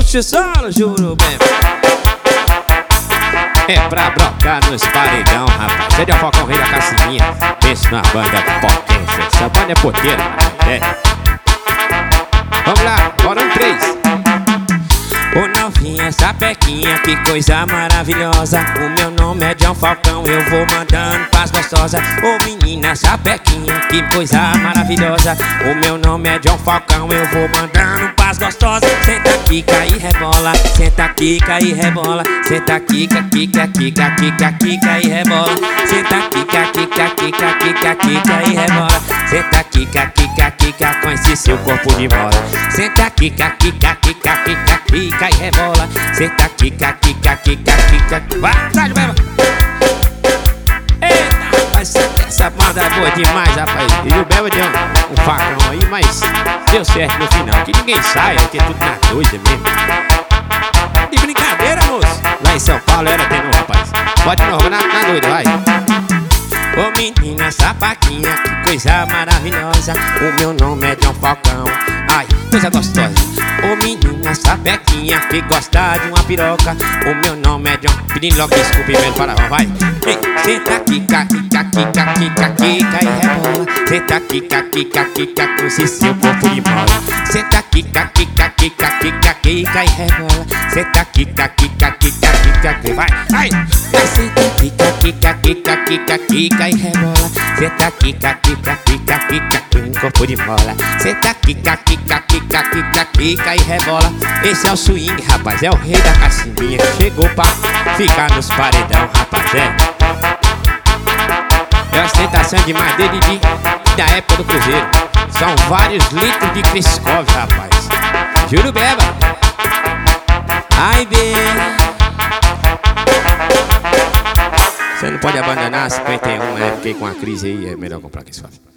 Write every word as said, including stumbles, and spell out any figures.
Puxa o solo, juro bem. É pra brocar nos paredão, rapaz. É de Falcão, rei da Cassininha. Pensa na banda potência. Essa banda é poteira, é. Vamos lá, bora um três. Ô novinha, sapequinha, que coisa maravilhosa. O meu nome é John Falcão, eu vou mandando pras gostosas. Ô menina, sapequinha, que coisa maravilhosa. O meu nome é John Falcão, eu vou mandando pras gostosas. Senta aqui, cai e rebola. Senta aqui, cai e rebola. Senta aqui, quica, quica, quica, quica e rebola. Senta aqui, quica, quica, quica, quica e rebola. Senta aqui, quica, quica, com esse seu corpo de mola. Senta aqui, quica, quica, quica, quica e rebola. Senta aqui, quica, quica, quica. Vai, sai, beba. Eita, rapaz, essa banda é boa demais, rapaz. E o Beba deu um, um facão aí, mas deu certo no final. Que ninguém saia, que é tudo na doida mesmo. De brincadeira, moço. Lá em São Paulo era tenor, rapaz. Pode de novo, na, na doida, vai. Ô menina sapaquinha, que coisa maravilhosa. O meu nome é John Falcão. Ai, coisa gostosa. Ô menina sapequinha, que gosta de uma piroca. O meu nome é John. Pedindo logo desculpa mesmo para lá, vai. Ei, senta aqui, quica, quica, quica, quica e rebola. Senta aqui, quica, quica, com esse seu corpo de mola. Senta aqui, quica, quica, quica, quica e rebola. Senta aqui, quica, quica, quica, vai, vai. Senta aqui, quica, quica, quica, quica e rebola. Senta aqui, quica, quica, quica, com um corpo de mola. Senta aqui, quica, quica, quica, quica e rebola. Esse é o swing, rapaz, é o rei da Cassininha. Chegou pra ficar nos paredão, rapaz, é. É uma ostentação demais dele de, da época do Cruzeiro. São vários litros de Criscov, rapaz. Juro beba. Ai, bê. Você não pode abandonar cinquenta e um, é, fiquei com a crise aí, é melhor comprar Criscov.